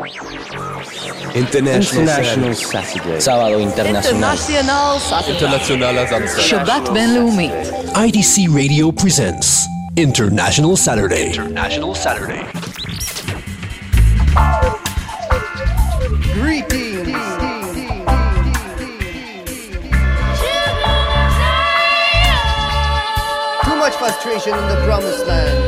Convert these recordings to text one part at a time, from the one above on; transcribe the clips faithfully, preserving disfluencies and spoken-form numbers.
International, International Saturday. Sábado internacional. Internationaler Samstag. שבת בינלאומית. I D C Radio presents International Saturday. International Saturday. Greetings. Too much frustration in the promised land.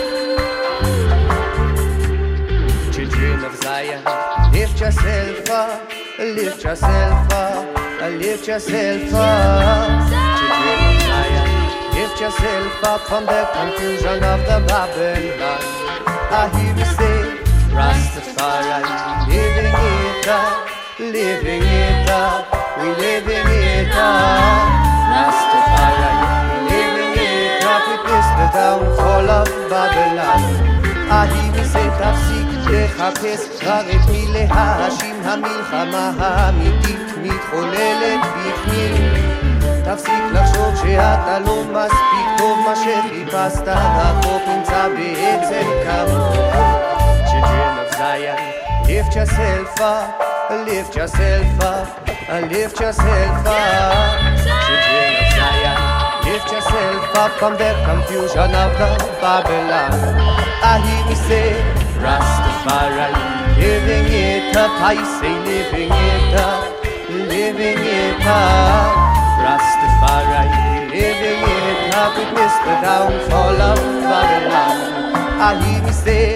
Children of Zion, lift yourself up, lift yourself up, lift yourself up. Children of Zion, lift yourself up from the confusion of the Babylon. I hear you say, Rastafari, living it up, living it up, we living it up. Rastafari, living it up, witness the downfall of Babylon. I hear you say, תפסיק לחפש כבר את מי להאשים, המלחמה האמיתית מתחוללת בפנים. תפסיק לחשוב שאתה לא מספיק טוב, מה שחיפשת רחוק נמצא בעצם קרוב. Children of Zion, lift yourself up, lift yourself up, lift yourself up. Children of Zion, lift yourself up from the confusion of the Babylon. I hear me say, Rastafari, living it up. I say, living it up, living it up. Rastafari, living it up. Witness the downfall of Babylon. I hear me say,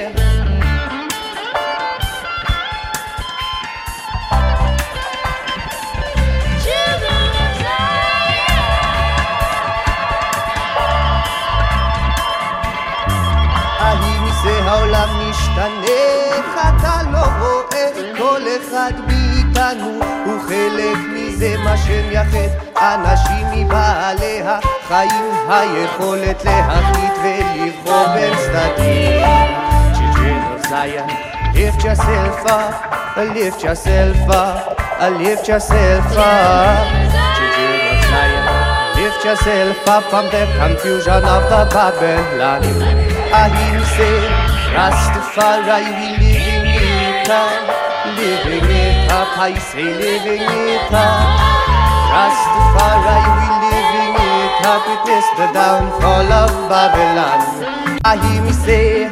העולם משתנה, אתה לא רואה, כל אחד מאיתנו הוא חלק מזה, מה שמייחד אנשים מבעלי החיים, היכולת להחליט ולבחור בין צדדים. Children of Zion, lift yourself up, lift yourself up, lift yourself up. Children of Zion, lift yourself up from the confusion of the Babylon. I hear you say, Rastafari, we living it up, living it up, I say living it up. Rastafari, we living it up, witness the downfall of Babylon. I hear me say,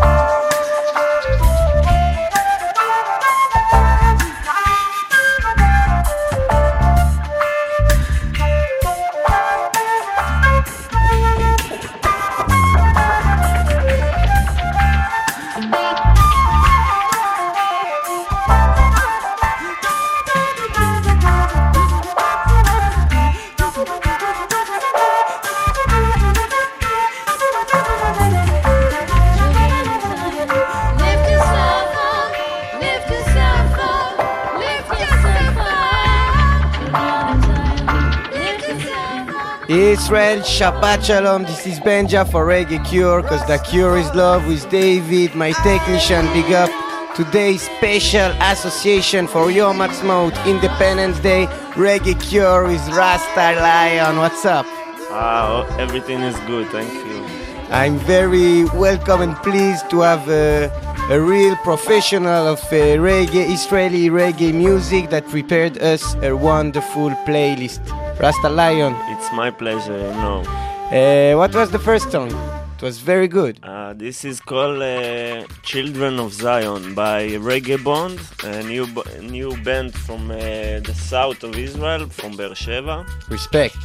Israel, Shabbat Shalom, this is Benja for Reggae Cure, cause the cure is love with David, my technician, big up. Today's special association for Yom Ha'atzmaut, Independence Day, Reggae Cure with Rasta Lion, what's up? Ah, everything is good, thank you. I'm very welcome and pleased to have a, a real professional of uh, reggae, Israeli reggae music that prepared us a wonderful playlist. Rasta Lion. It's my pleasure, you know. Uh, what was the first song? It was very good. Uh, this is called uh, Children of Zion by Reggae Bond, a new, new band from uh, the south of Israel, from Beersheba. Respect.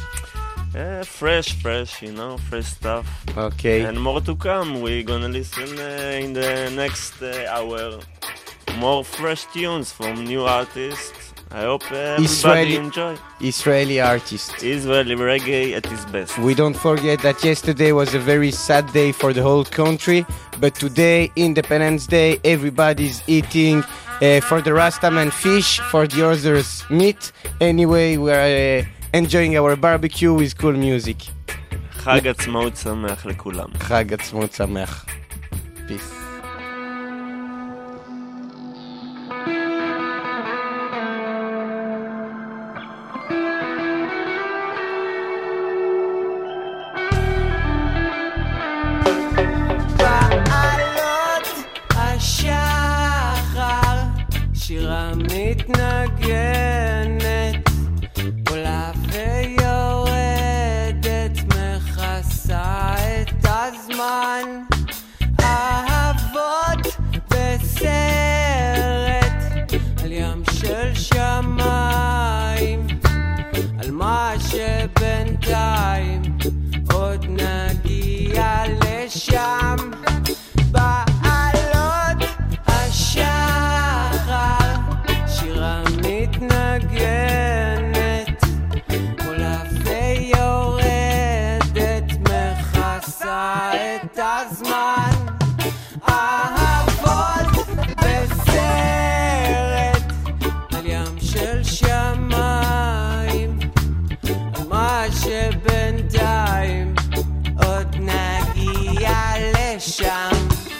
Uh, fresh, fresh, you know, fresh stuff. Okay. And more to come. We're gonna listen uh, in the next uh, hour. More fresh tunes from new artists. I hope uh, everybody Israeli, enjoy. Israeli artist. Israeli reggae at its best. We don't forget that yesterday was a very sad day for the whole country, but today, Independence Day, everybody's eating uh, for the Rastaman fish, for the others meat. Anyway, we're uh, enjoying our barbecue with cool music. חג עצמאות שמח לכולם. חג עצמאות שמח. Peace. בעלות השחר שירה מתנגנת, עולה ויורדת, מכסה את הזמן. אהבות בסרט על ים של שמיים, על מה שבינתיים עוד נגיע לשם. בעלות השחר שירה מתנגנת, עולה ויורדת, מכסה את הזמן. אהבות בסרט על ים של שמיים, על מה שבינתיים עוד נגיע לשם.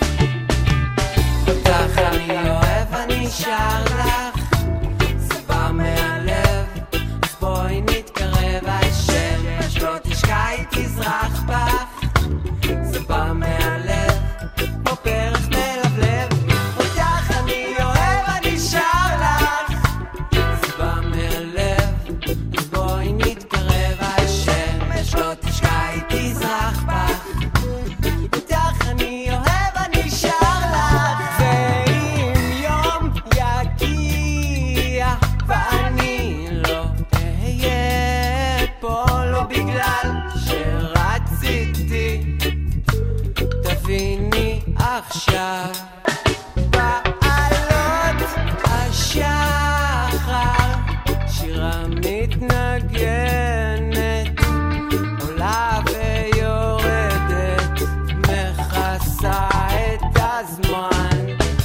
אותך אני אוהב, אני שר לך, זה בא מהלב, אז בואי נתקרב, השמש לא תשקע, היא תזרח בך, זה בא מהלב, כמו פרח מלבלב. אותך אני אוהב, אני שר לך, זה בא מהלב, אז בואי נתקרב, השמש לא תשקע, היא תזרח בך, אותך אני אוהב, אני שר לך. ואם יום יגיע ואני לא אהיה פה, לא בגלל שרציתי, תביני עכשיו. בעלות השחר שירה מתנגנת, עולה ויורדת, מכסה את הזמן.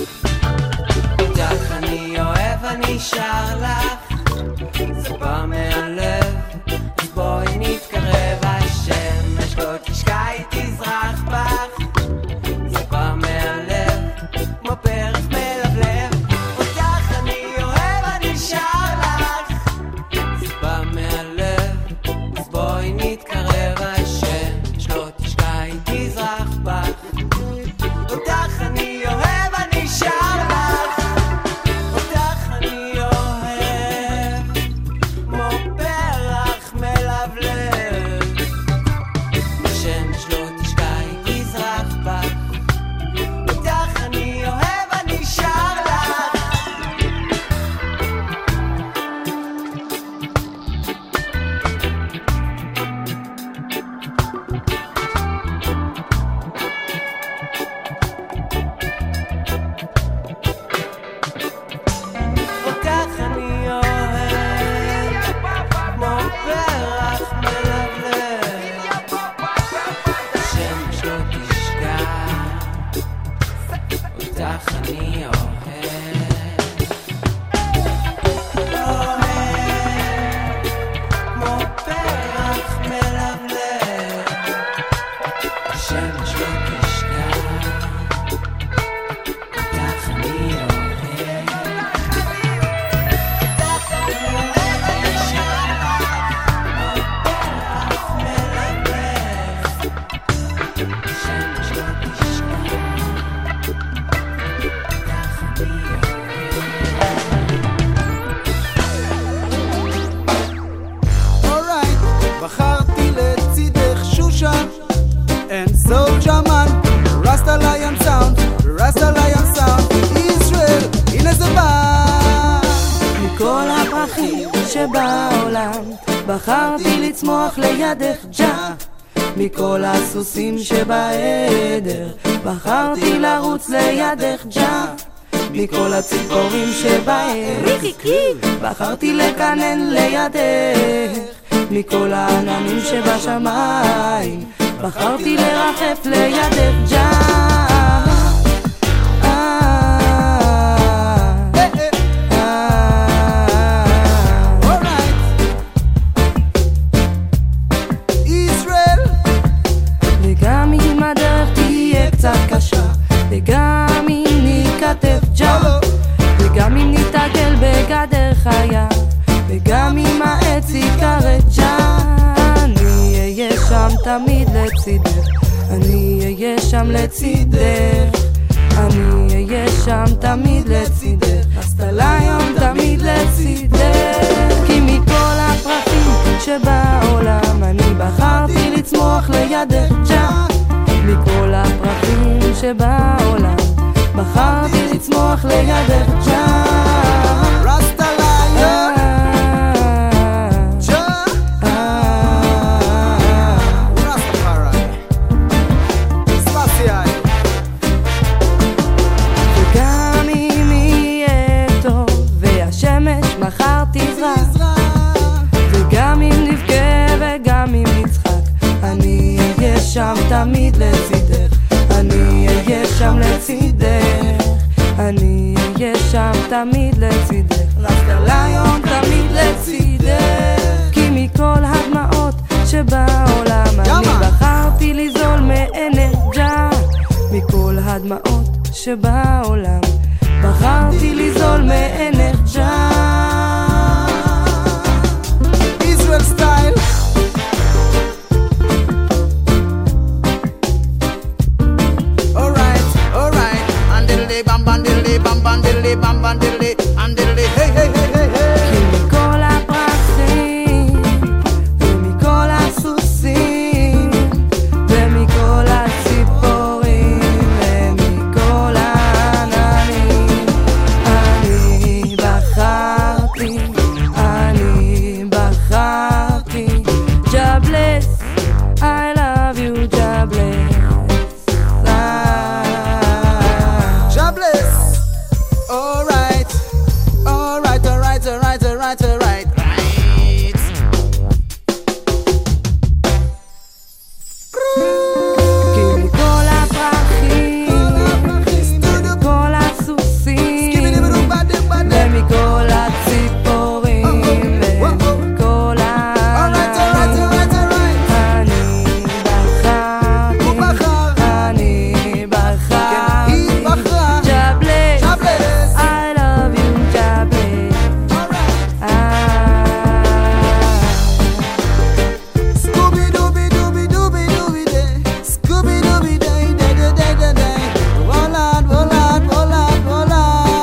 אותך אני אוהב, אני שר לך, זה בא מהלב, אז בואי נתקרב, השמש לא תשקע, היא תזרח בך, זה בא מהלב, כמו פרח מלבלב. אותך אני אוהב, אני שר לך, זה בא מהלב, אז בואי נתקרב, השמש לא תשקע, היא תזרח בך, אותך אני אוהב, אני שר לך, אותך אני אוהב, כמו פרח מלבלב, השמש לא תשקע, היא תזרח בך, אותך אני אוהב, אני שר לך. אותך אני אוהב, כמו פרח מלבלב, השמש לא תשקע, אותך אני אוהב, אוהב, כמו פרח מלבלב, השמש לא תשקע, אותך אני אוהב. בחרתי לצידך שושה, אין סוף ג'מן, רסטה ליון סאונד, רסטה ליון סאונד, ישראל, הנה זה בא. מכל הפרחים שבעולם בחרתי לצמוח לידך ג'ה, מכל הסוסים שבעדר בחרתי לרוץ לידך ג'ה, מכל הציפורים שבעץ בחרתי לקנן לידך, מכל העננים שבשמיים בחרתי לרחף לידך ג'ה. וגם אם הדרך תהיה קצת קשה, וגם אם ניכתב ג'ה, וגם אם נתעגל בגדר חיה, וגם אם העץ יקרא ג'ה, אני אהיה שם תמיד לצידך, אני אהיה שם לצידך, אני אהיה שם תמיד לצידך. רסטה ליון לידך ג'ה. מכל הפרחים שבעולם בחרתי לצמוח לידך ג'ה. רסטה ליון ג'ה רסטה פאראי סלאסיי. וגם אם יהיה טוב והשמש מחר תזרח, וגם אם נבכה וגם אם נצחק, אני אהיה שם תמיד לצידך. אני אהיה שם לצידך, אני אהיה שם תמיד לצידך. רסטה ליון תמיד לצידך. כי מכל הדמעות שבעולם אני בחרתי לזול מעינך ג'ה. מכל הדמעות שבעולם בחרתי לזול מעינך ג'ה. Israel style. Alright, alright. And diddly bam bam diddly bam bam diddly bam bam diddly and diddly hey hey hey hey hey. כי מכל הפרחים ומכל הסוסים ומכל הציפורים ומכל העננים, אני בחרתי, אני בחרתי ג'ה bless, I love you ג'ה bless. God bless. Alright, alright, alright, alright, alright, alright, right. כי מכל הפרחים ומכל הסוסים ומכל הציפורים ומכל העננים, אני בחרתי, אני בחרתי ג'ה bless, I love you ג'ה bless. Scooby dooby dooby dooby dooby day, Scooby dooby day day day day day day. Volad, volad, volad, volad.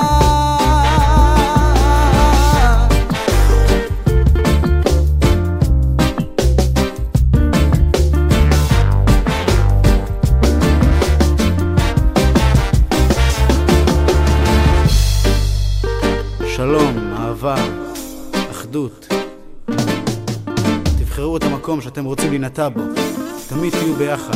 שלום, אהבה, אחדות. תבחרו את המקום שאתם רוצים להינטע בו. תמיד תהיו ביחד.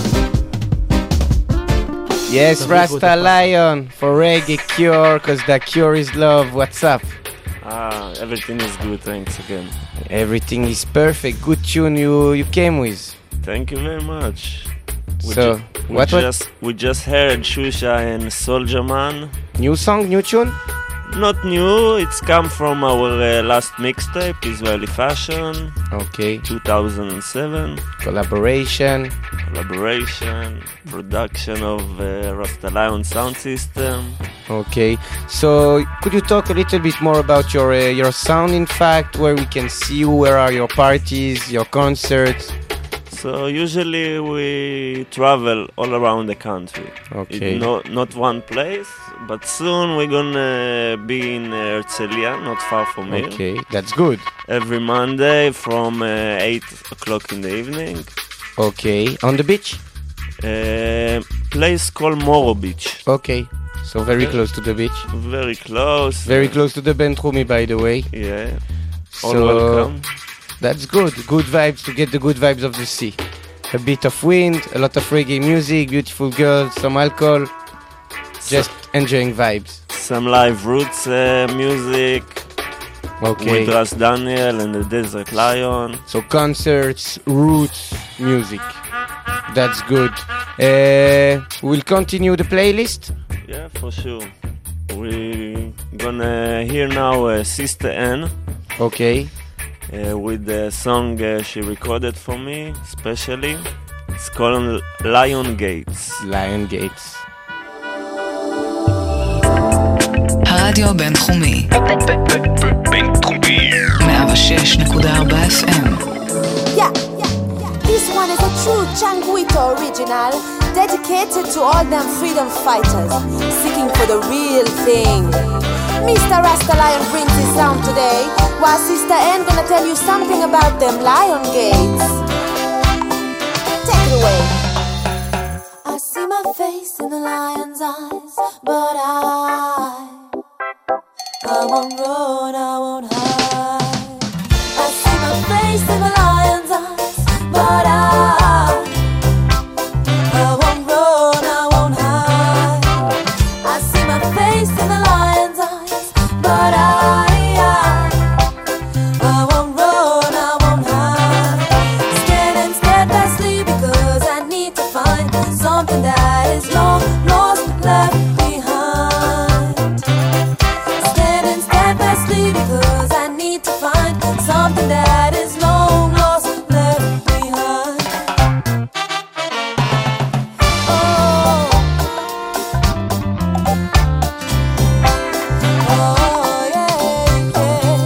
Yes, Rasta Lion for Reggae Cure, cause the cure is love. What's up? Ah, everything is good, thanks again. Everything is perfect. Good tune you you came with. Thank you very much. We So, ju- we what was just we just heard Shusha and Soldier Man. new song, new tune? Not new, it's come from our uh, last mixtape, Israeli Fashion, Okay. two thousand seven. Collaboration. Collaboration, production of uh, Rasta Lion sound system. Okay. So, could you talk a little bit more about your uh, your sound? In fact, where we can see you, where are your parties, your concerts? So usually we travel all around the country. Okay. It, no, not one place, but soon we're gonna be in uh, Herzliya, not far from here. Okay, that's good. Every Monday from uh, eight o'clock in the evening. Okay, on the beach? Uh, place called Moro Beach. Okay, so very close to the beach. Very close. Very close to the Bentrumi, by the way. Yeah. All So, welcome. That's good. Good vibes to get the good vibes of the sea. A bit of wind, a lot of reggae music, beautiful girls, some alcohol. Just enjoying vibes. Some live roots uh, music Okay. with Ras Daniel and the Desert Lion. So concerts, roots, music. That's good. Uh, we'll continue the playlist. Yeah, for sure. We're gonna hear now uh, Sister N Okay. uh, with the song uh, she recorded for me, especially. It's called Lion Gates. Lion Gates. הרדיו הבינתחומי בינתחומי מאה ושש נקודה ארבע אף אם. Yeah, yeah, yeah. This one is a true Changuito original, dedicated to all them freedom fighters seeking for the real thing. Mister Rasta Lion brings his sound today, while Sister N gonna tell you something about them Lion Gates. Take Take it away. I see my face in the lion's eyes, but I, I won't run, I won't hide. I see my face in the lion's eyes, but I, I won't run, I won't hide. I see my face in the lion's eyes, but I, I, I won't run, I won't hide. Standing steadfastly because I need to find something that is long lost, left behind. Standing steadfastly because I need to find something that is long lost, left behind. Oh, oh yeah, yeah.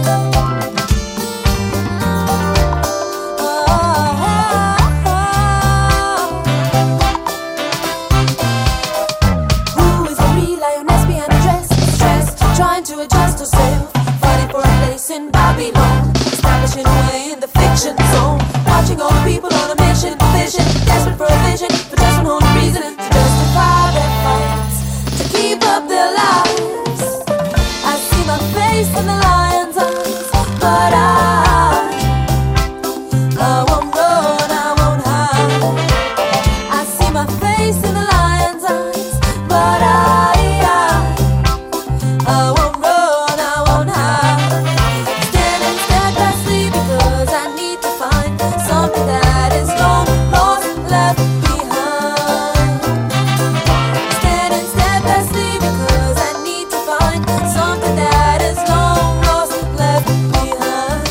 Who is a real lioness behind a dress? Stressed, trying to adjust herself, fighting for a place in Babylon, establishing a way in the fiction zone, watching all the people on a mission, vision, desperate for a vision, for just one only reason, to justify their fights, to keep up their lives. I see my face in the lion's eyes, but I, I won't run, I won't hide. I see my face in the lion's eyes, but I, I, I won't run, I won't hide. Standing steadfastly because I need to find something that is long lost, left behind. Standing steadfastly because I need to find something that is long lost, left behind.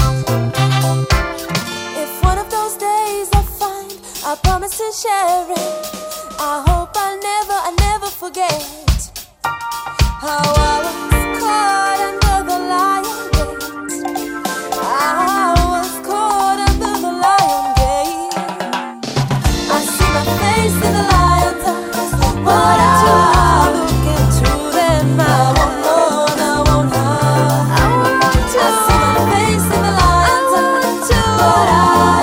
If one of those days I find, I promise to share it. I hope I'll never, I never forget how I was caught under the lion gate. I was caught under the lion gate. I see my face in the lion's eyes, but I look into them. I won't run, I won't hide. I see my face in the lion's eyes, but I,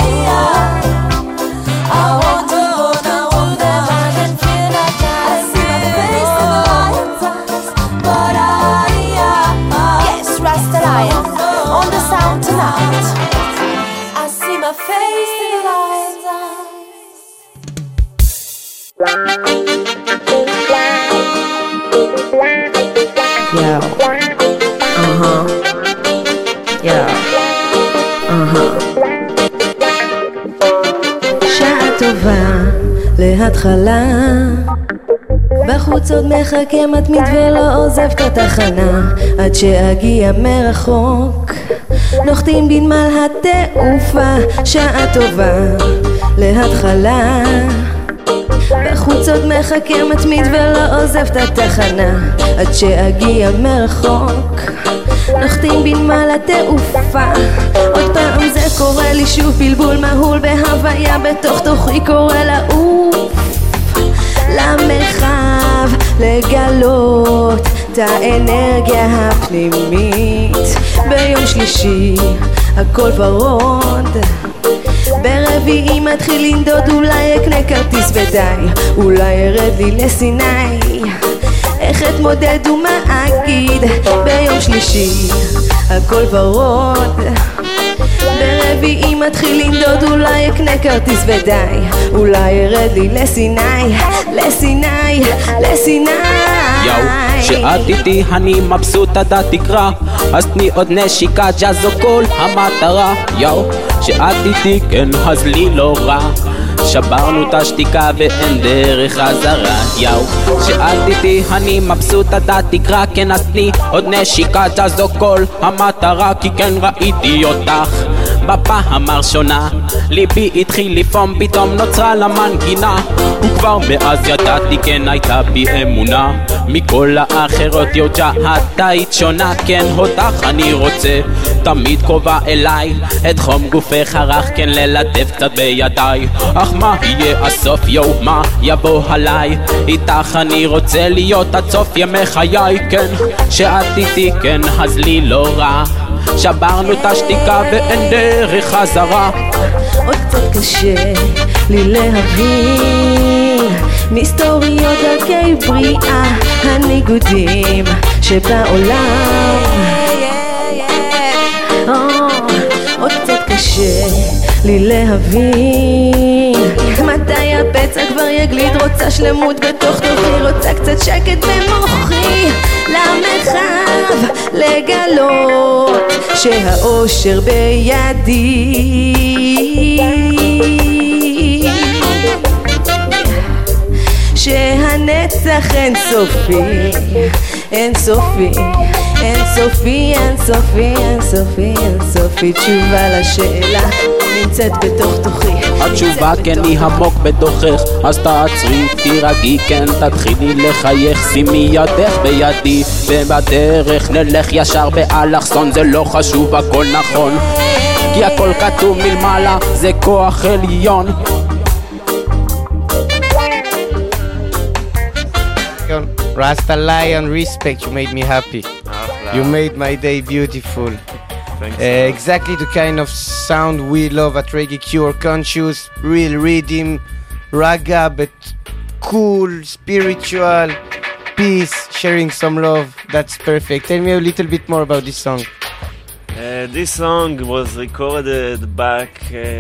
I won't run, I won't hide. I see my face in the lion's eyes, but I, yes, Rasta Lion, on the sound tonight. I see my face in the lion's eyes. Yo. Uh-huh. Yo. Uh-huh. שעה טובה להתחלה, בחוץ עוד מחכה מתמיד ולא עוזב את התחנה, עד שאגיע מרחוק נוחתים בנמל התעופה. שעה טובה להתחלה, בחוץ עוד מחכה מתמיד ולא עוזב את התחנה, עד שאגיע מרחוק נוחתים בנמל התעופה. עוד פעם זה קורה לי שוב, בלבול מהול בהוויה בתוך תוכי, קורא לעוף למרחב, לגלות את האנרגיה הפנימית. ביום שלישי הכל ורוד, ברביעי מתחיל לנדוד, אולי אקנה כרטיס ודי, אולי ירד לי לסיני, איך אתמודד ומה אגיד. ביום שלישי הכל ורוד, ברביעי מתחיל לנדוד, אולי אקנה כרטיס ודי, אולי ירד לי לסיני, לסיני, לסיני. יאו, שאת איתי אני מבסוט עד התקרה, אז תני עוד נשיקה, ג'אז זו כל המטרה. יאו, שאת איתי כן אז לי לא רע, שברנו את השתיקה ואין דרך חזרה. יאו, שאת איתי אני מבסוט עד התקרה, כן אז תני עוד נשיקה, ג'אז זו כל המטרה. כי כן ראיתי אותך בפעם הראשונה, ליבי התחיל לפעום, פתאום נוצרה למנגינה, וכבר מאז ידעתי כן הייתה בי אמונה, מכל האחרות יוג'ה את היית שונה. כן אותך אני רוצה תמיד קרובה אליי, את חום גופך הרך כן ללטף קצת בידיי. אך מה יהיה הסוף יו, מה יבוא עליי, איתך אני רוצה להיות עד סוף ימי חיי. כן שאת איתי כן אז לי לא רע, שברנו את השתיקה ואין דרך חזרה. עוד קצת קשה לי להבין מסתוריות דרכי בריאה הניגודים שבעולם. עוד קצת קשה לי להבין מתי הפצע כבר יגליד. רוצה שלמות בתוך תוכי, רוצה קצת שקט במוחי, למרחב לגלות שהאושר בידי, שהנצח אין סופי, אין סופי, אין סופי, אין סופי, אין סופי, אין סופי. תשובה לשאלה נמצאת בתוך תוכי. התשובה כן היא עמוק בתוכך, אז תעצרי, תירגעי, כן תתחילי לחייך, שימי ידך בידי ובדרך נלך ישר באלכסון. זה לא חשוב, הכל נכון, כי הכל כתוב מלמעלה, זה כוח עליון. Rasta Lion, respect, you made me happy. You made my day beautiful. Thanks. Uh, exactly the kind of sound we love at Reggae Cure. Conscious, real rhythm, raga, but cool, spiritual, peace, sharing some love. That's perfect. Tell me a little bit more about this song. Uh, this song was recorded back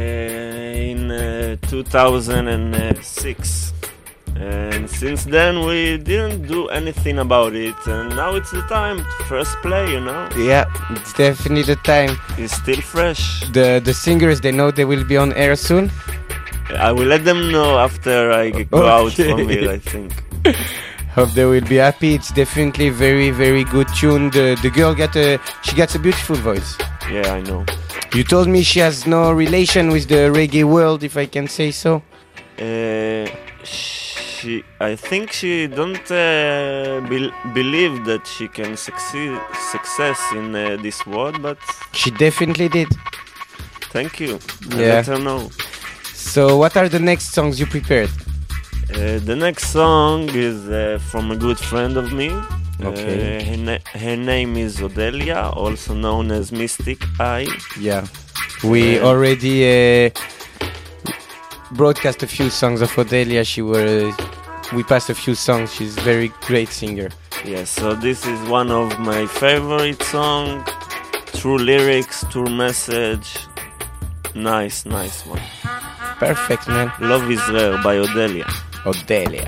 uh, in uh, two thousand six. And since then we didn't do anything about it, and now it's the time to first play, you know? Yeah, it's definitely the time. It's still fresh. The the singers, they know they will be on air soon? I will let them know after I go Okay. out from here, I think. Hope they will be happy. It's definitely very, very good tune. The the girl got a she got a beautiful voice. Yeah, I know. You told me she has no relation with the reggae world, if I can say so. Uh, she, I think she don't uh, be- believe that she can succeed success in uh, this world, but She definitely did. thank you. I Yeah. let her know. So what are the next songs you prepared? Uh, the next song is uh, from a good friend of me. Okay. Uh, her, na- her name is Odelia, also known as Mystic Eye. Yeah. We Uh, already uh, broadcast a few songs of Odelia. She were we passed a few songs. She's a very great singer. Yes, so this is one of my favorite songs. True lyrics, true message. Nice, nice one. Perfect, man. Love is Rare by Odelia. Odelia.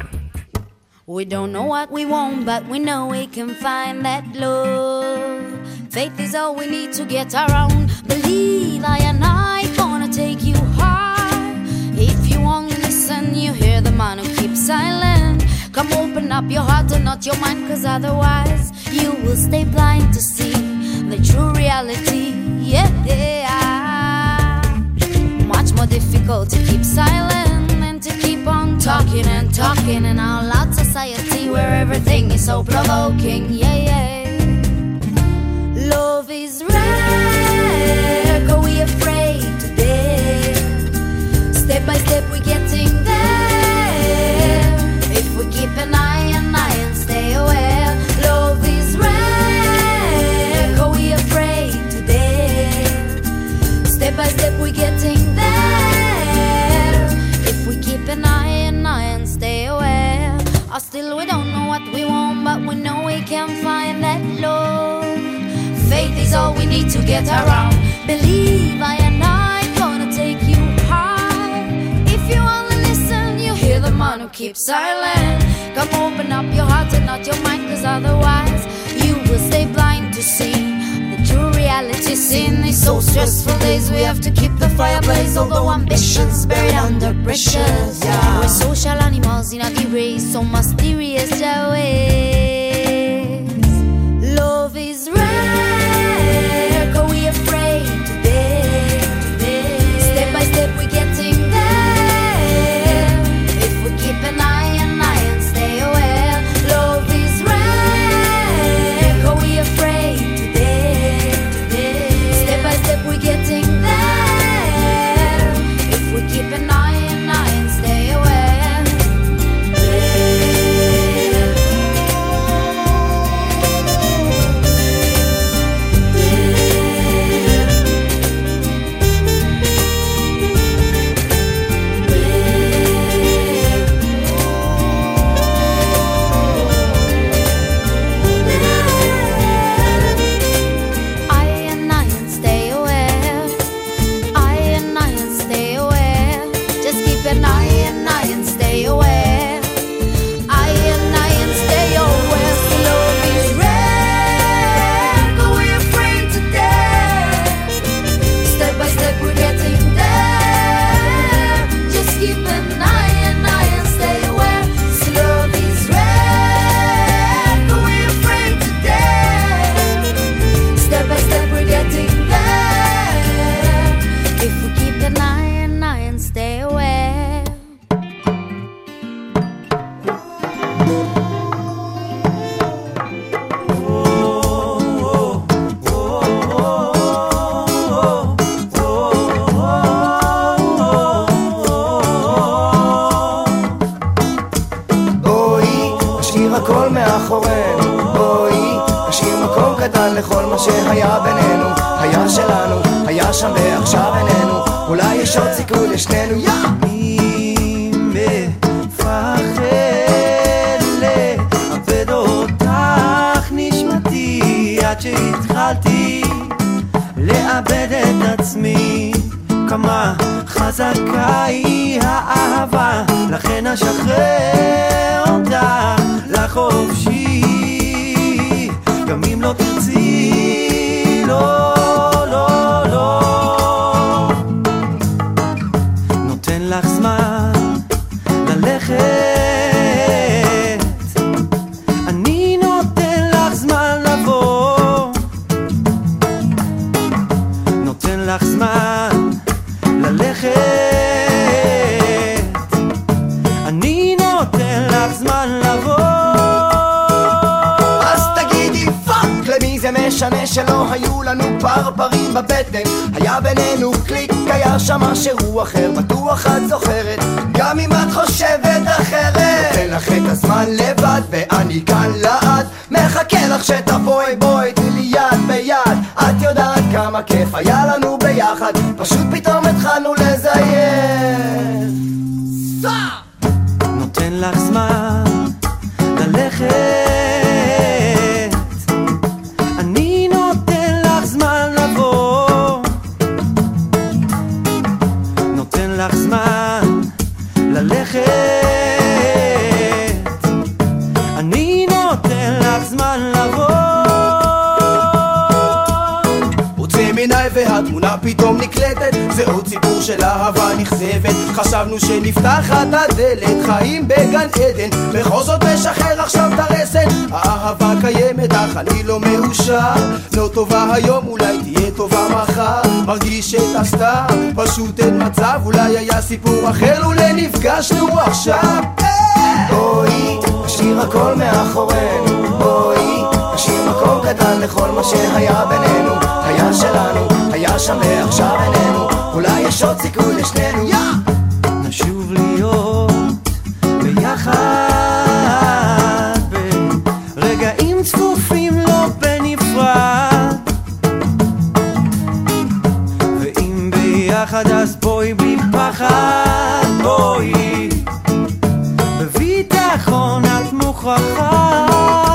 We don't know what we want, but we know we can find that love. Faith is all we need to get around. Believe I and I gonna take you high. If you only listen, you hear the man who keeps silent. Come open up your heart and not your mind, cause otherwise you will stay blind to see the true reality. Yeah, much more difficult to keep silent than to keep on talking and talking in our loud society where everything is so provoking. Yeah, yeah. Love is rare, are we afraid today? Step by step we're getting there. If we keep an eye on eye and stay aware. Love is rare, are we afraid today? Step by step we're getting there. If we keep an eye on eye and stay aware. Or still we don't know what we want, but we know we can find that love. Faith is all we need to get around. Believe I and I gonna take you high. If you only listen, you hear the man who keeps silent. Come open up your heart and not your mind, cause otherwise you will stay blind to see the true reality. Sin is so stressful days, we have to keep the fire blaze. Although ambitions buried under pressures, yeah. We're social animals in a race, so mysterious ways. Love is rare, are we afraid today? Step by step we're getting there. If we keep an eye on eye and stay aware. Love is rare, are we afraid today? Step by step we're getting there. If we keep an eye on eye and stay aware. מה שהיה בינינו היה שלנו, היה שם ועכשיו איננו, אולי יש עוד סיכוי לשנינו. אני מפחד לאבד אותך נשמתי, עד שהתחלתי לאבד את עצמי. כמה חזקה היא האהבה, לכן אשחרר אותה לחופשי, גם אם לא תרצי. לא, לא, לא, נותן לך זמן ללכת, אני נותן לך זמן לבוא, נותן לך זמן ללכת, אני נותן לך זמן לבוא. אז תגידי פאק, למי זה משנה שלא היו לנו פרפרים בבטן? היה בינינו קליק, היה שם משהו אחר, בטוח את זוכרת, גם אם את חושבת אחרת. נותן לך את הזמן לבד ואני כאן לעד, מחכה לך שתבואי, בואי תני לי יד ביד. את יודעת כמה כיף היה לנו ביחד, פשוט פתאום התחלנו לזיין. נותן לך זמן ללכת, אני נותן לך זמן לבוא, נותן לך זמן ללכת, אני נותן לך זמן לבוא. עיניי והתמונה פתאום נקלטת, זה עוד סיפור של אהבה נכזבת, חשבנו שנפתחת הדלת, חיים בגן עדן, בכל זאת משחרר עכשיו את הרסן. האהבה קיימת אך אני לא מאושר, לא טובה היום אולי תהיה טובה מחר, מרגיש שאתה סתם, פשוט אין מצב, אולי היה סיפור אחר אולי נפגשנו עכשיו. בואי נשאיר הכל מאחורינו, בואי נשאיר מקום קטן לכל מה שהיה בינינו, היה שלנו, היה שם ועכשיו איננו, אולי יש עוד סיכוי לשנינו. נשוב להיות ביחד ברגעים צפופים לא בנפרד, ואם ביחד אז בואי בלי פחד, בואי בביטחון את מוכרחה.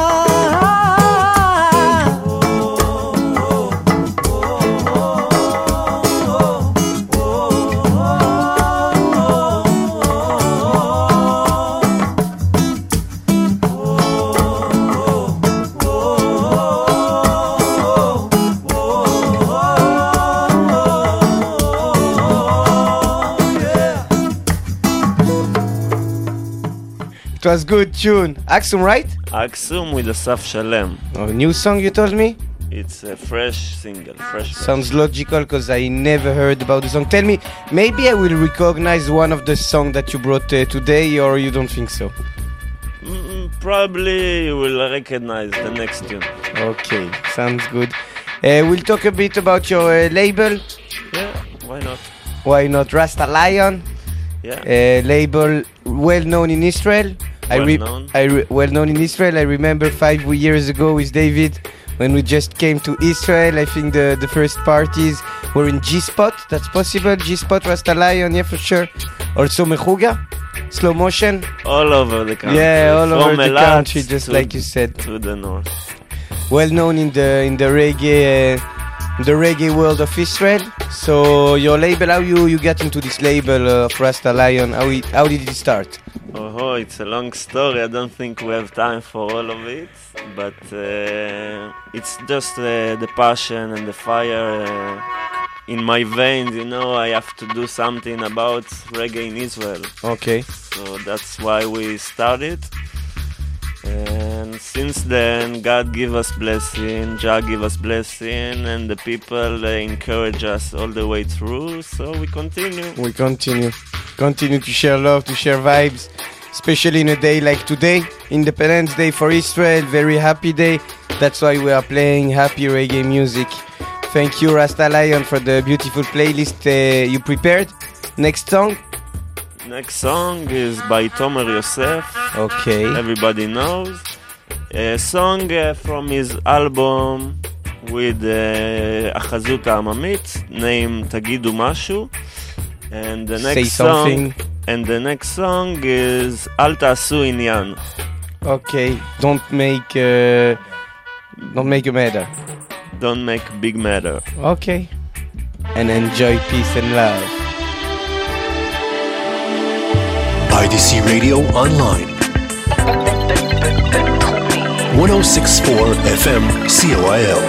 It was good tune. Aksum, right? Aksum with Asaf Shalem. Oh, new song you told me? It's a fresh single, fresh. Sounds logical because I never heard about the song. Tell me, maybe I will recognize one of the songs that you brought uh, today, or you don't think so? Mm, probably you will recognize the next tune. Okay, sounds good. Uh, we'll talk a bit about your uh, label. Yeah, why not? Why not? Rasta Lion. Yeah. Uh, label well known in Israel. Well I re- known. I re- well known in Israel. I remember five years ago with David when we just came to Israel. I think the, the first parties were in G-Spot. That's possible. G-Spot, Rasta Lion, yeah, for sure. Also Mechuga, Slow Motion. All over the country. Yeah, all From over the Elat country, just to, like you said. To the north. Well known in the in the reggae. Uh, the reggae world of Israel. So your label, how you, you got into this label uh, of Rasta Lion? How, it, how did it start? Oh, it's a long story. I don't think we have time for all of it. But uh, it's just uh, the passion and the fire uh, in my veins. You know, I have to do something about reggae in Israel. Okay. So that's why we started. And since then, God give us blessing, Jah give us blessing, and the people uh, encourage us all the way through. So we continue. We continue, continue to share love, to share vibes, especially in a day like today, Independence Day for Israel. Very happy day. That's why we are playing happy reggae music. Thank you, Rasta Lion, for the beautiful playlist uh, you prepared. Next song. Next song is by Tomer Yosef. Okay. Everybody knows. A song uh, from his album with uh, החזות העממית, name תגידו משהו, and the next Say song, something. and the next song is אל תעשו עניין. Okay, don't make uh, don't make a matter. Don't make big matter. Okay, and enjoy peace and love. I D C Radio Online. one oh six point four F M C O I L.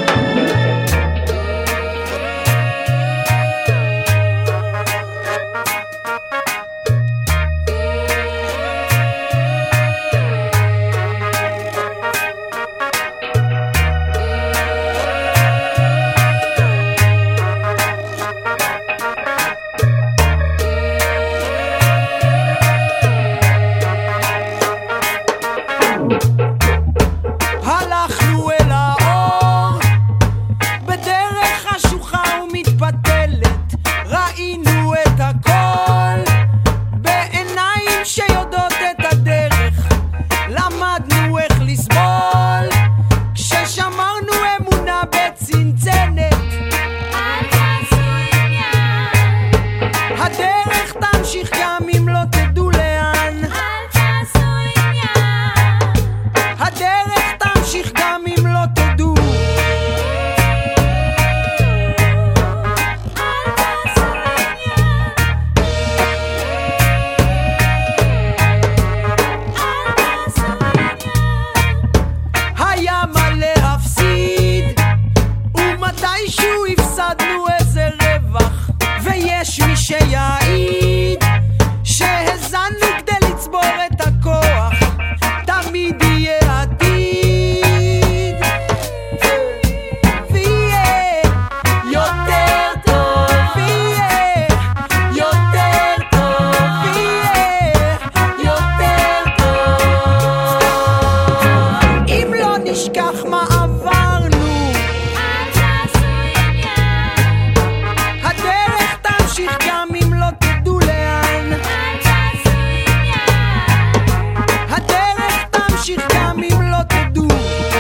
הלכנו אל האור בדרך חשוכה ומתפתלת, ראינו את הכל בעיניים שיודעות את הדרך, למדנו איך לסבול כששמרנו אמונה בצנצנת. הדרך תמשיך גם אם לא תדעו לאן, הדרך תמשיך גם אם לא תדעו. היה מה להפסיד ומתישהו הפסדנו איזה רווח, ויש מי שיעיד שהזנו כדי לצבור את הכוח, תמיד יהיה עתיד ויהיה יותר טוב, ויהיה יותר טוב, ויהיה יותר טוב אם לא נשכח מה עברנו. הדרך תמשיך גם אם לא תדעו לאן, הדרך תמשיך גם אם לא תדעו.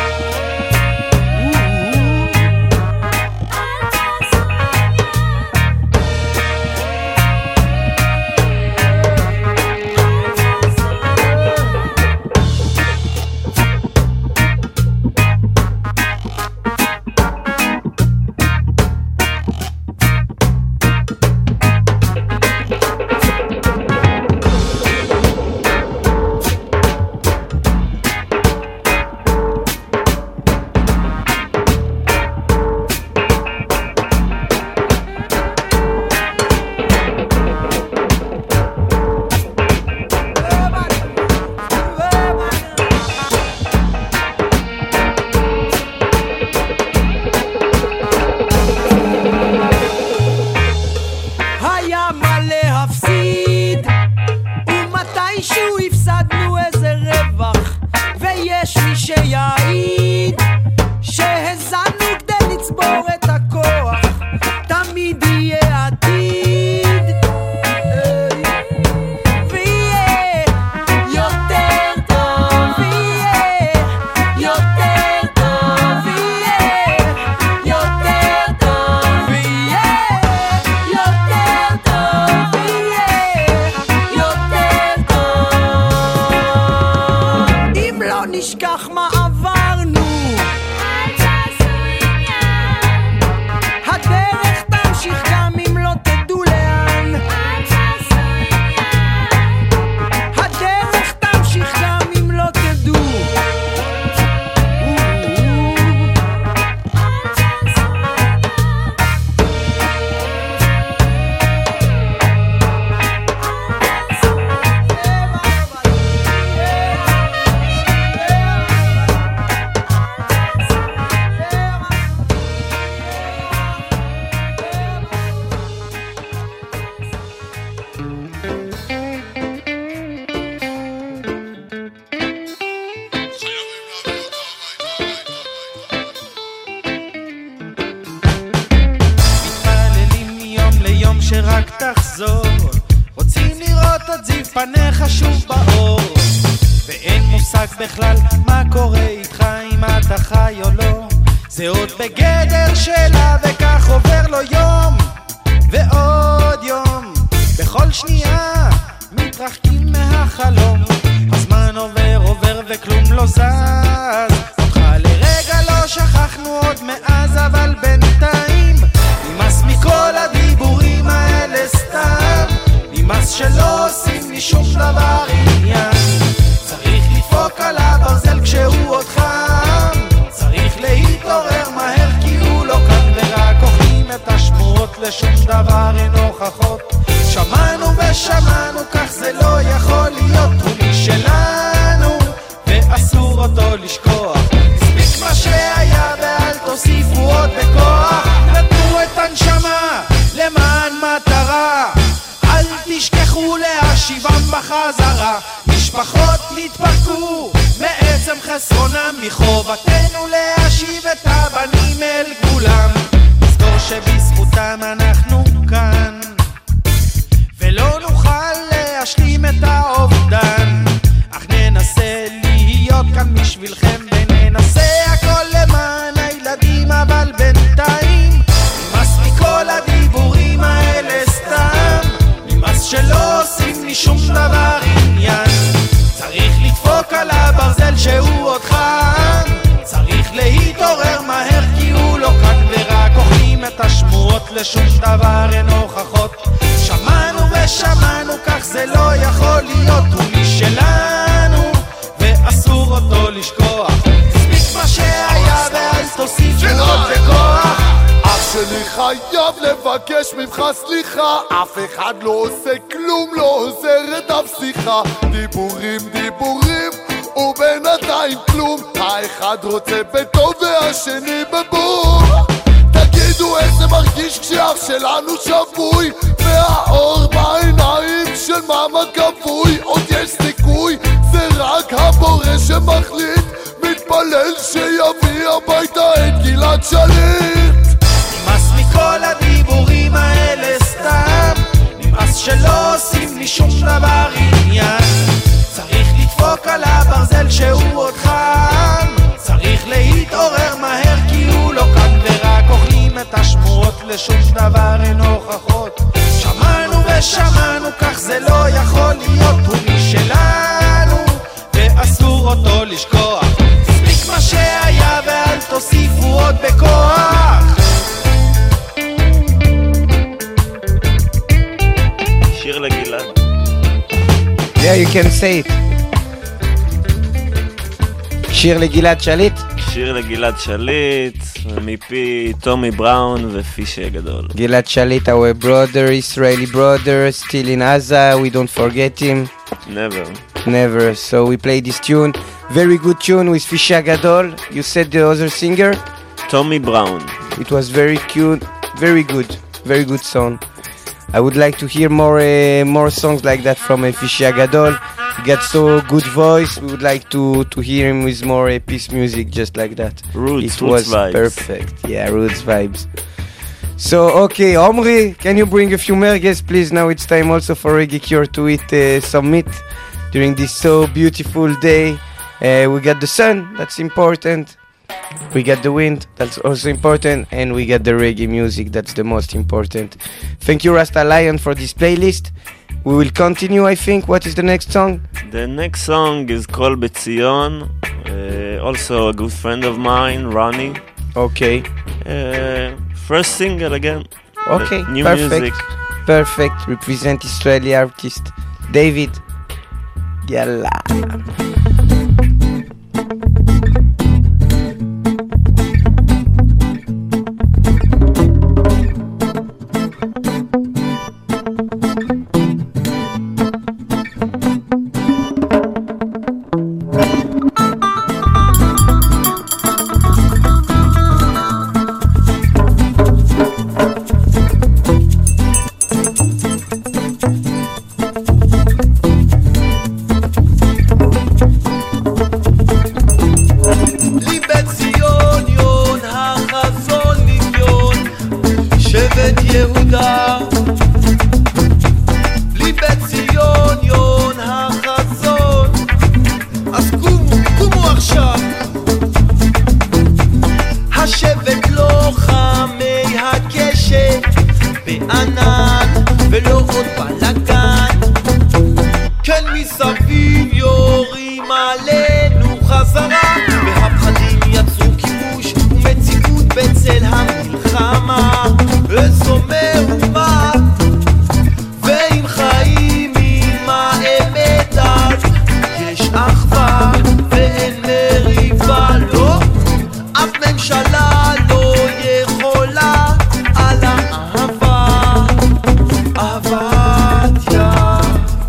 היה מה להפסיד ומתישהו הפסדנו איזה רווח, ויש מי שיעיד שהזנו כדי לצבור את הכוח, תמיד יהיה עתיד ויהיה יותר טוב, ויהיה יותר טוב, ויהיה יותר טוב, ויהיה יותר טוב, ויהיה יותר טוב אם לא נשכח מה עברנו. הדרך תמשיך גם אם לא תדעו לאן, הדרך תמשיך גם אם לא תדעו. שרק תחזור, רוצים לראות את זיו פניך שוב באור, ואין מושג בכלל מה קורה איתך, אם אתה חי או לא, זה עוד בגדר שלה וכך עובר לו יום ועוד יום, בכל שנייה מתרחקים מהחלום, הזמן עובר עובר וכלום לא זז, אותך לרגע לא שכחנו עוד מאז, אבל בינתיים נמאס מכל הדיבורים האלה סתם, נמאס שלא עושים לי שום דבר עניין, צריך לדפוק על הברזל כשהוא עוד חם, צריך להתעורר מהר כי הוא לא כאן, ורק אוכלים את השמועות לשום דבר אין הוכחות, שמענו ושמענו כך זה לא יכול להיות, הוא משלנו ואסור אותו לשכוח, הספיק מה שהיה ואל תוסיפו עוד בכוח, נתנו את הנשמה למען מטרה, אל תשכחו להשיבם בחזרה, משפחות נתפרקו מעצם חסרונם, מחובתנו להשיב את הבנים אל גבולם, נזכור שבזכותם אנחנו כאן ולא נוכל להשלים את האובדן, אך ננסה להיות כאן בשבילכם וננסה הכל למען הילדים, אבל בינתיים נמאס מכל הדיבורים האלה סתם, נמאס שלא עושים לי שום דבר עניין, צריך לדפוק על הברזל שהוא עוד חם, צריך להתעורר מהר כי הוא לא כאן, ורק אוכלים את השמועות לשום דבר אין הוכחות, שמענו ושמענו כך זה לא יכול להיות, הוא משלנו ואסור אותו לשכוח, הספיק מה שהיה ואל תוסיפו עוד בכוח, אח שלי חייב לבקש ממך סליחה, אף אחד לא עושה כלום, לא עוזרת אף שיחה, דיבורים דיבורים ובינתיים כלום, האחד רוצה בטוב והשני בבור, תגידו איזה מרגיש כשאח שלנו שבוי, והאור בעיניים של מאמא כבוי, עוד יש סיכוי, זה רק הבורא שמחליט, מתפלל שיביא הביתה את גלעד שליט, נמאס מכל הדיבורים האלה סתם, נמאס שלא עושים לי שום דבר עניין, צריך לדפוק על הברזל שהוא עוד חם, צריך להתעורר מהר כי הוא לא כאן, ורק אוכלים את השמועות לשום דבר אין הוכחות, שמענו ושמענו כך זה לא יכול להיות, הוא משלנו ואסור אותו לשכוח, הספיק מה שהיה ואל תוסיפו עוד בכוח, שיר לגלעד. Yeah, you can say it. שיר לגלעד שליט? שיר לגלעד שליט, מפי טומי בראון ופישי הגדול. גלעד שליט, our brother, Israeli brother, still in Gaza, we don't forget him. Never. Never, so we play this tune. Very good tune with Fishi Agadol. You said the other singer? Tommy Brown. It was very cute, very good, very good song. I would like to hear more uh, more songs like that from uh, Fishi Agadol. He got so good voice. We would like to to hear him with more uh, peace music, just like that. Roots, it roots was vibes. Perfect. Yeah, roots vibes. So okay, Omri, can you bring a few merguez, please? Now it's time also for Reggae Cure to eat uh, some meat during this so beautiful day. Uh, we got the sun. That's important. We got the wind, that's also important, and we got the reggae music, that's the most important. Thank you, Rasta Lion, for this playlist. We will continue, I think. What is the next song? The next song is called Betzion, uh, also a good friend of mine, Ronnie. Okay. Uh, first single again. Okay, New perfect. music. Perfect, represent Israeli artist. David, yalla. השבט לוחמי הקשת בענן ולא עוד בלגן, כן מסביב יורים עלינו חזרה, והפחדים יצרו כיבוש ומציאות בצל המלחמה. איזו מהומה ועם חיים עם האמת אז יש אחווה ואין מריבה, לא, אף ממשלה לא יכולה על האהבה, אהבת ים.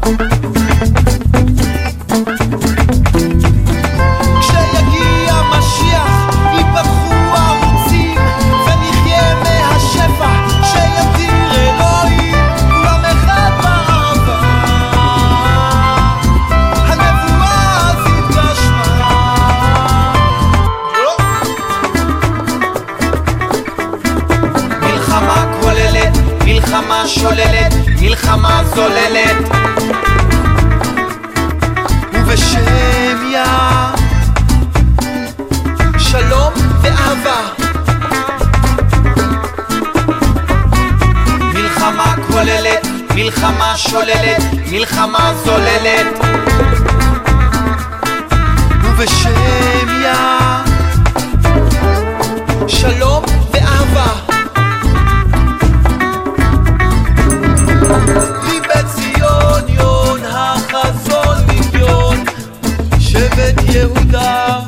כשיגיע משיח ייפתחו ערוצים ונחיה מהשפע שיתיר אלוהים, כולם אחד באהבה, הנבואה אז התגשמה. מלחמה כוללת, מלחמה שוללת, מלחמה זוללת, ובשם יה שלום ואהבה. מלחמה כוללת, מלחמה שוללת, מלחמה זוללת, ובשם יה שלום ואהבה. לי בציון יון החזון לגיון שבט יהודה,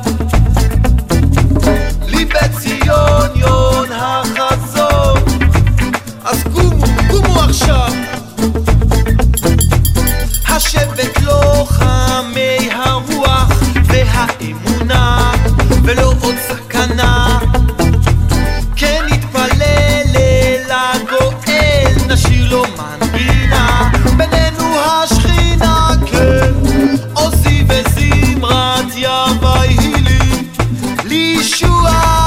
לי בציון יון החזון, אז קומו, קומו עכשיו. השבט לוחמי הרוח והאמונה ולא עוד סכנה, כן נתפלל אל הגואל, נשיר לו מנגינה בינינו השכינה, כן עוזי וזמרת יווי הילי לישועה.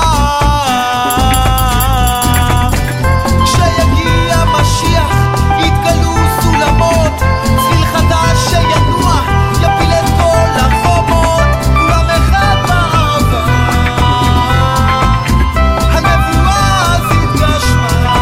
כשיגיע משיח יתגלו סולמות, צליל חדש שינוע יפיל את כל החומות, כולם אחד באהבה, הנבואה אז התגשמה.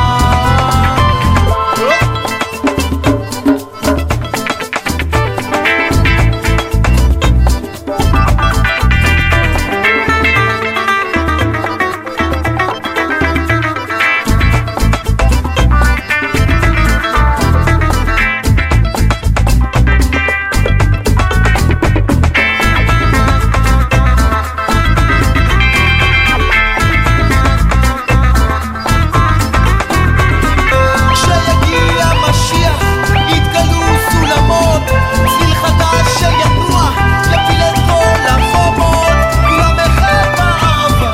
כשיגיע משיח יתגלו סולמות, צליל חדש שינוע יפיל את כל החומות, כולם אחד באהבה,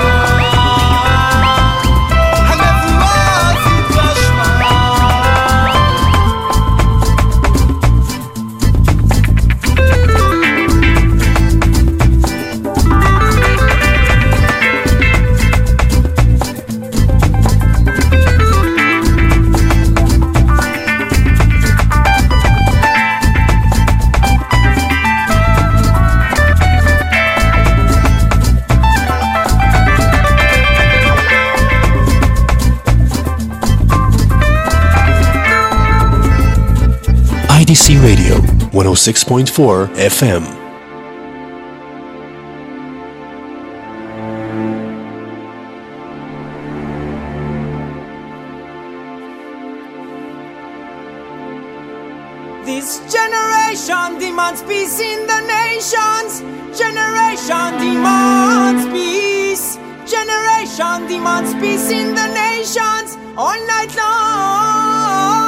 הנבואה אז התגשמה. I D C Radio, one oh six point four F M. This generation demands peace in the nations. Generation demands peace. Generation demands peace in the nations all night long.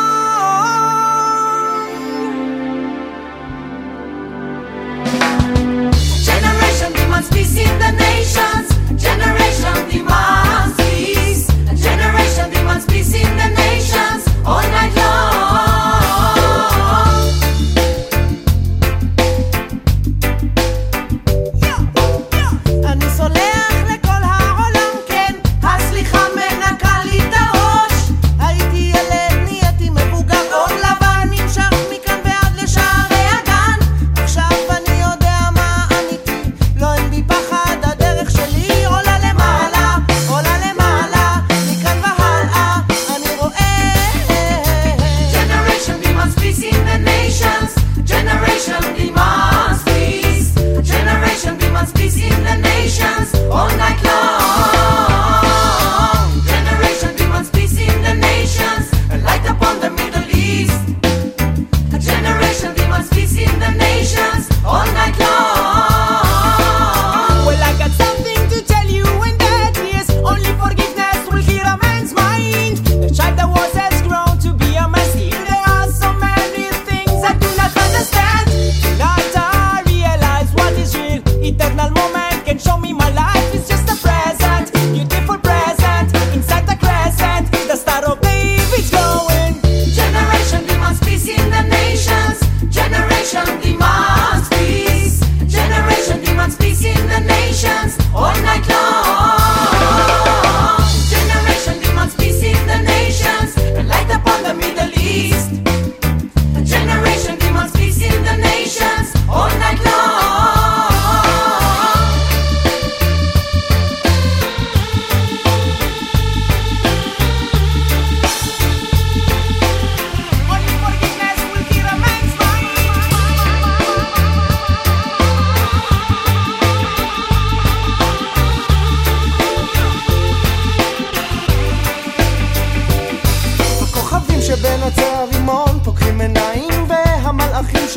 Generation demands peace in the nations. Generation demands peace. Generation demands peace in the nations all night long. אני סולח לכל העולם, כן, הסליחה מנקה לי את הראש. הייתי ילד, נהייתי מבוגר, עוד לבן נמשך מכאן ועד לשערי הגן. עכשיו אני יודע מה אמיתי, לא אין בי פחד, הדרך שלי עולה למעלה, עולה למעלה.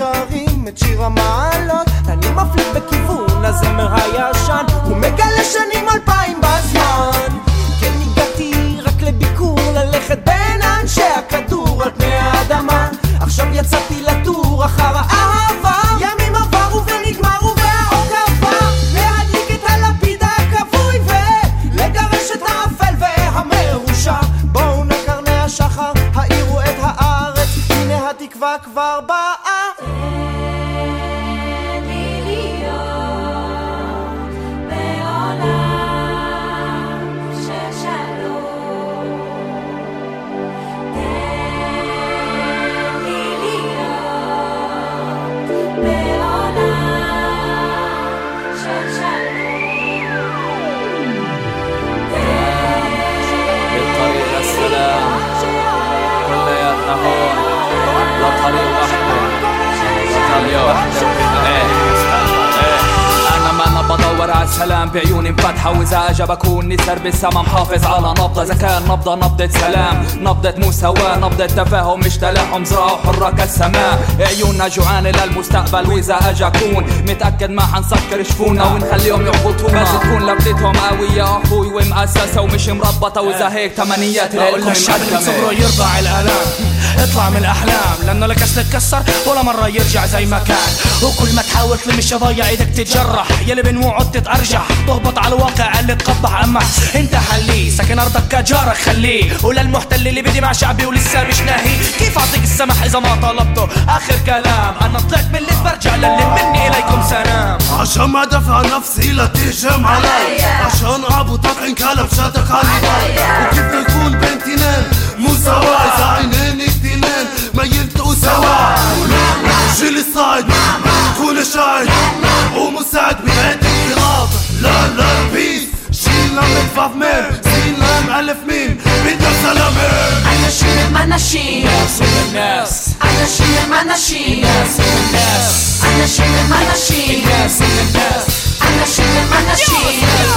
שרים את שיר המעלות, אני מפליג בכיוון הזמר הישן ומגלה שנים אלפיים בזמן. כן הגעתי רק לביקור, ללכת בין אנשי הכדור על פני האדמה. עכשיו יצאתי לטור אחר האהבה, ימים עברו ונגמרו והאור קבע, להדליק את הלפיד הכבוי ולגרש את האפל והמרושע. בואו נקרני השחר, האירו את הארץ, הנה התקווה כבר באה. بدور على السلام بعيوني مفتحة، وإذا أجا بكون نسر بالسما محافظ على نبضة. إذا كان نبضة نبضة سلام، نبضة مساواة، نبضة تفاهم مش تلاحم، زراعة حرة كالسماء. عيوننا جوعانة للمستقبل، وإذا أجا كون متأكد ما حنسكر شفونا ونخليهم يحبطونا. بس تكون لبدتهم قوية أخوي ومؤسسة ومش مربطة، وإذا هيك تمنيات لكم الشعب صبره يرضع الآلام، اطلع من الأحلام لأنه لك تتكسر ولا مرة يرجع زي ما كان. وكل ما تحاول تلمش ضايع ايدك تتجرح، يلي بنوعد تتأرجح تهبط على الواقع اللي تقبح. أما انت حليه ساكن أرضك كجارك خليه، وللمحتل اللي بدي مع شعبي ولسه مش ناهي كيف أعطيك السمح إذا ما طلبته. آخر كلام أنا طلعت من اللي برجع للي مني إليكم سلام. عشان ما دفع نفسي لا تهجم علي، عشان أبوطك انقلب شاتك علي، وكيف نكون بين تنين مو سوا إذا عينين اثنين ما يلتقوا سوا. شيل الصعد كون شاهد ومساعد بهيك انقلاب. لا لا بيس شيل لم ندفع مين سين لم ألف مين بدنا سلامين. أنا شيل ما نشيل ناس الناس، أنا شيل ما نشيل ناس الناس، أنا شيل ما نشيل ناس الناس، أنا شيل ما نشيل.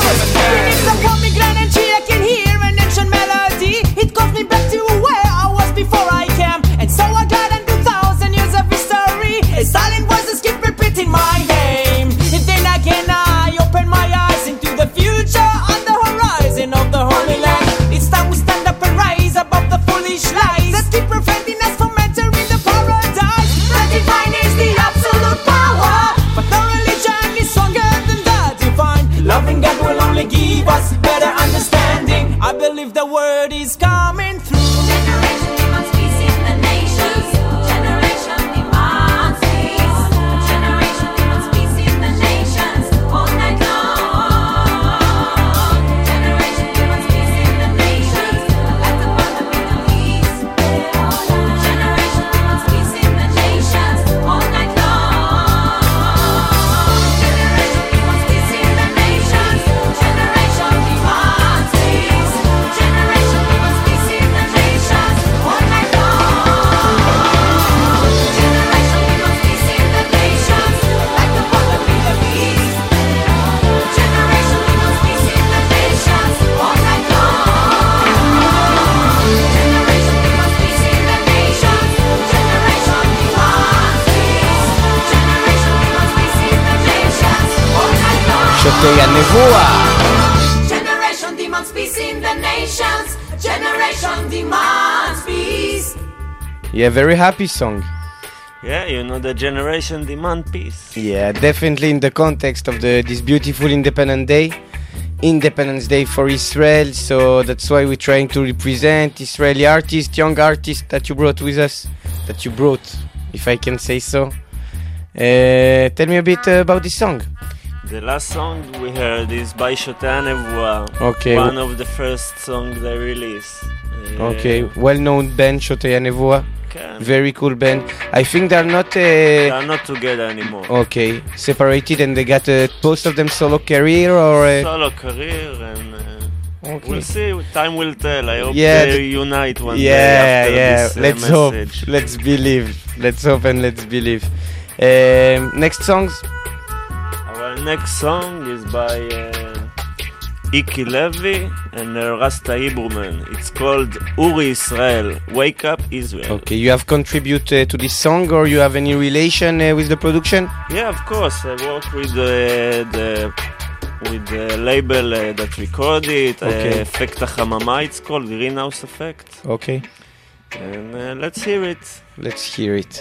It's a pomegranate and tree I can hear an ancient melody. It calls me back to where I was before I came, and so I got into thousand years of history. A silent voices keep repeating my name. And then again I open my eyes into the future on the horizon of the Holy Land. It's time we stand up and rise above the foolish lies that keep preventing us from entering the paradise. The divine is the absolute power, but the religion is stronger than the divine. Loving God will only give us better understanding. I believe the word is coming through. Generation demands peace in the nations. Generation demands peace. Generation demands peace in the nations all night long. Generation demands peace in the nations like the one of the Middle East. Generation demands peace in the nations all night long. Generation demands peace in the nations. Generation demands peace. Generation demands peace in the nations all night long. Generation demands peace in the nations like the one of the Middle East. Generation demands peace in the nations all night long. Generation demands peace in the nations. Generation demands peace. Generation demands peace in the nations all night long. שוטי הנבואה. Generation demands peace in the nations. Generation demands peace. Yeah, very happy song. Yeah, you know the generation demand peace. Yeah, definitely in the context of the this beautiful Independent Day, Independence Day for Israel. So that's why we're trying to represent Israeli artists, young artists that you brought with us, that you brought, if I can say so. Uh, tell me a bit uh, about this song. The last song we heard is by Shotei HaNevuah, Okay. one of the first songs they released. Uh, Okay, well-known band, Shotei HaNevuah. כן. Very cool band. I think they're not... Uh, They are not together anymore. Okay, separated and they got uh, both of them solo career or... Uh, Solo career and uh, Okay. we'll see. Time will tell. I hope Yeah, they th- unite one yeah, day after yeah. this uh, Let's message. hope. Let's believe. Let's hope and let's believe. Um, next songs. Our next song is by uh, Iki Levy and uh, Rasta Iberman. It's called Uri Israel, Wake Up Israel. Okay, you have contributed to this song or you have any relation uh, with the production? Yeah, of course. I work with uh, the with the label uh, that recorded it, Okay. uh, Effect HaChamama, it's called Greenhouse Effect. Okay. And uh, let's hear it. Let's hear it.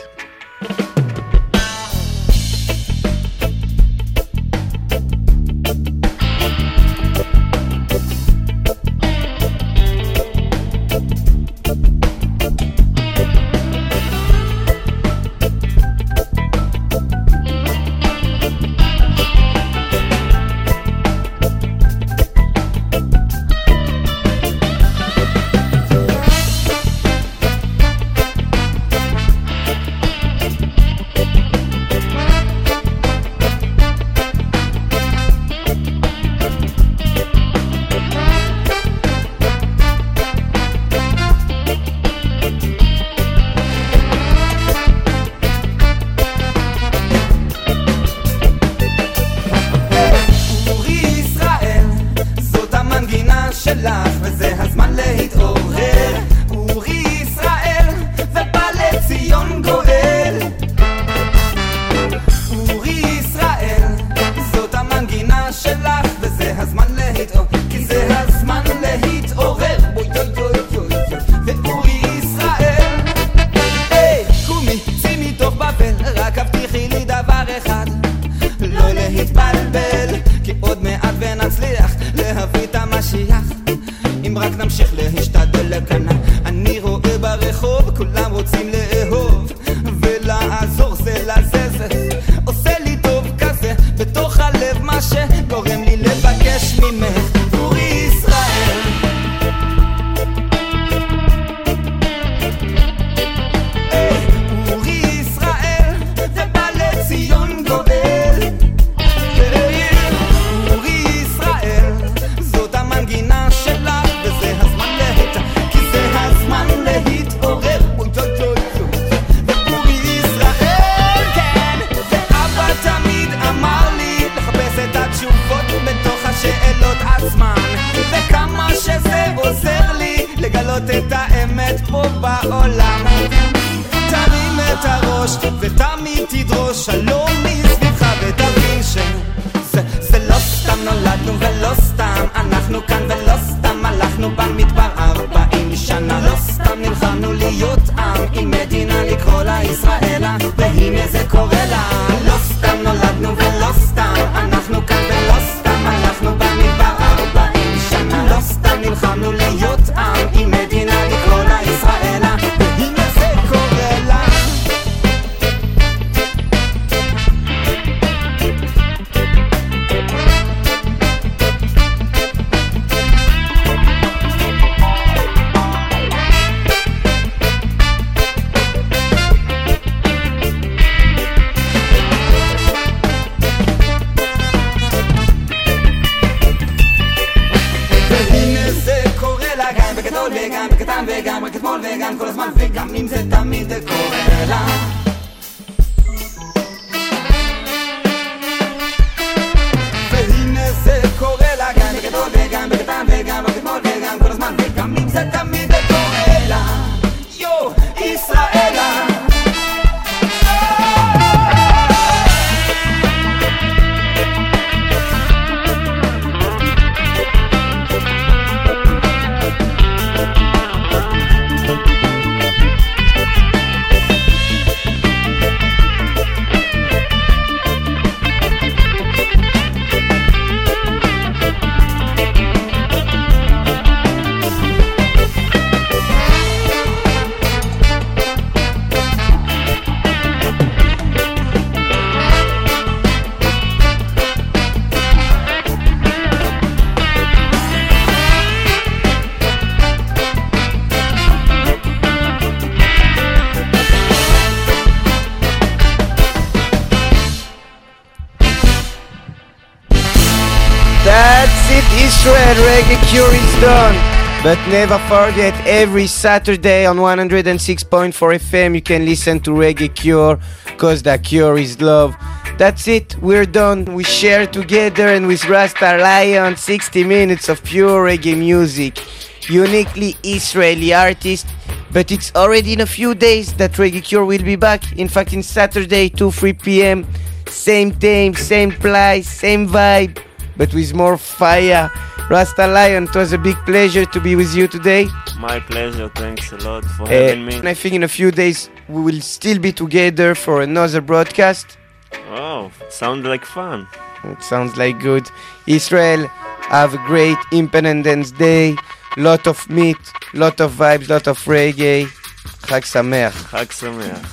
That's it, Israel, Reggae Cure is done. But never forget, every Saturday on one oh six point four F M you can listen to Reggae Cure, cause the cure is love. That's it, we're done. We share together and with Rasta Lion sixty minutes of pure reggae music, uniquely Israeli artists. But it's already in a few days that Reggae Cure will be back. In fact, in Saturday, two to three p.m. Same time, same place, same vibe, but with more fire. Rasta Lion, it was a big pleasure to be with you today. My pleasure, thanks a lot for Uh, having me. and I think in a few days we will still be together for another broadcast. Oh, sounds like fun. It sounds like good. Israel, have a great Independence Day. Lot of meat, lot of vibes, lot of reggae. Chag Sameach. Chag Sameach.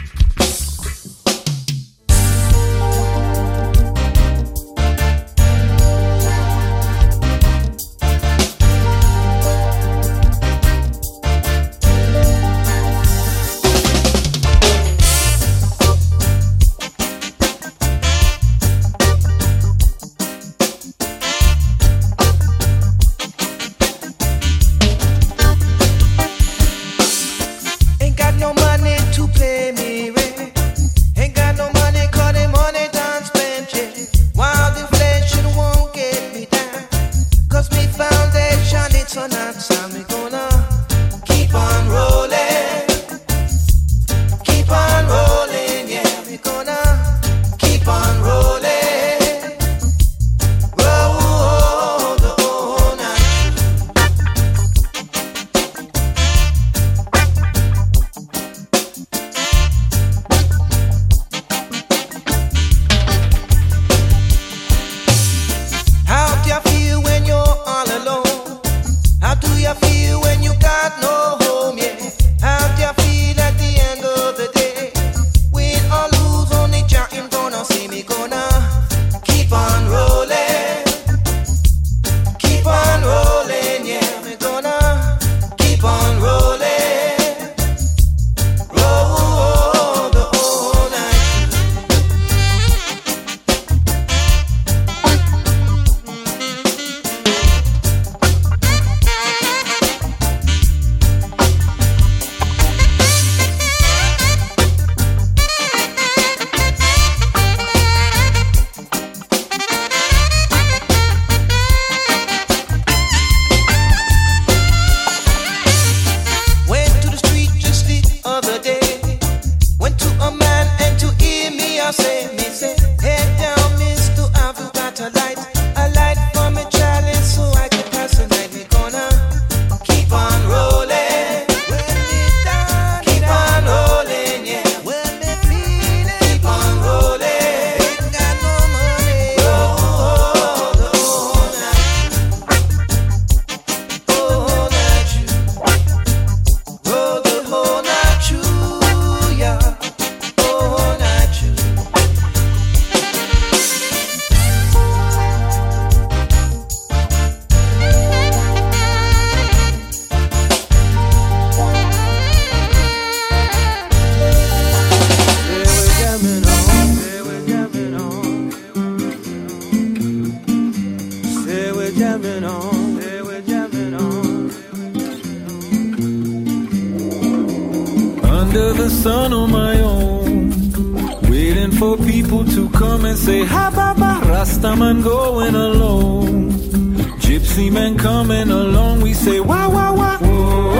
Ain't got no money to pay me rent. Ain't got no money 'cause the money done spent, yeah. While the inflation won't get me down, 'cause me foundation it's on that side. Me gonna keep on rolling, keep on rolling, yeah. Me gonna keep on rolling, roll the whole night. How do you feel when you're all alone? How do you feel when you got no home, yeah? How do you feel at the end of the day? Win or lose, only Jah him gonna see me. Gonna keep on rolling, keep on rolling, yeah. Me gonna keep on rolling, roll the whole night. Went to the street just the other day. Went to a man and to hear me I say, me say, head down, mister, have you got a light? A light for me challenge so I can pass the night. Me gonna keep on rolling, keep on rolling, yeah. When me feeling, keep on rolling. Ain't got no money, roll the whole night, whole night, you. Roll the whole night through, yeah. Whole night through. Say we're jamming on, say we're jamming on. Under the sun on my own, waiting for people to come and say ha ba ba. Rastaman going alone, Gypsy man coming along. We say wah wah wah. Whoa,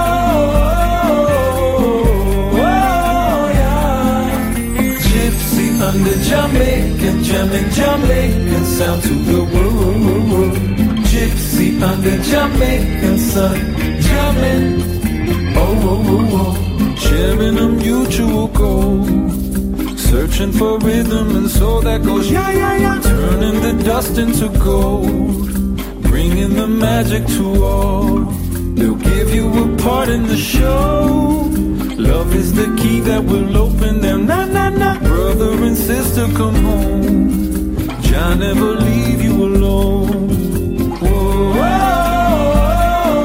whoa, whoa, yeah. Gypsy under Jamaican, jamming Jamaican sound to the world. Gypsy under Jamaican sun, jamming. Oh, oh, oh, oh. Sharing a mutual goal, searching for rhythm and soul that goes yeah, yeah, yeah. Turning the dust into gold, bringing the magic to all. They'll give you a part in the show. Love is the key that will open them. Nah, nah, nah. Brother and sister, come home. Jah never leave you alone. Whoa, whoa,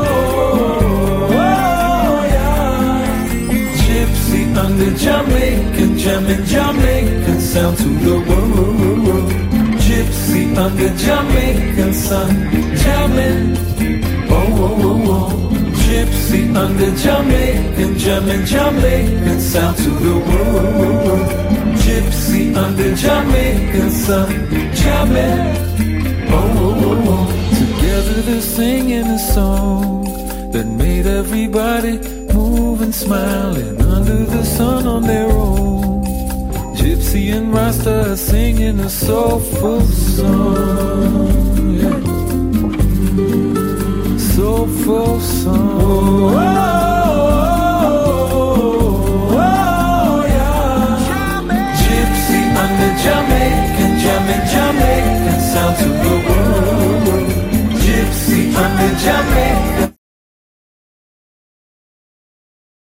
whoa, yeah. Gypsy under Jamaican, jamming Jamaican sound to the world. Gypsy under Jamaican sun, jamming. Oh, oh, oh. Gypsy under Jamaican, jamming Jamaican sound to the world. Gypsy under Jamaican sun, jamming. Oh, oh, oh, oh. Together they're singing a song that made everybody move and smiling under the sun on their own. Gypsy and Rasta are singing a soulful song, yeah. Soulful song. Oh, oh, oh, yeah. Gypsy under Jamaican, jamming Jamaican sound to the world. Gypsy under Jamaican.